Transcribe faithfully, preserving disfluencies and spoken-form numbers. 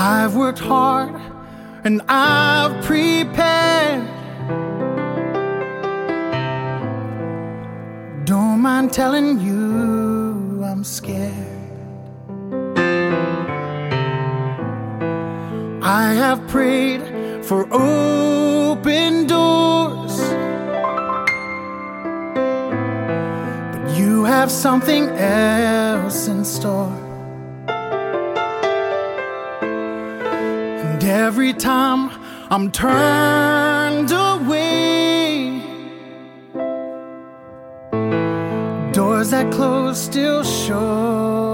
I've worked hard and I've prepared. Don't mind telling you I'm scared. I have prayed for open doors, but you have something else in store. And every time I'm turned away, doors that close still show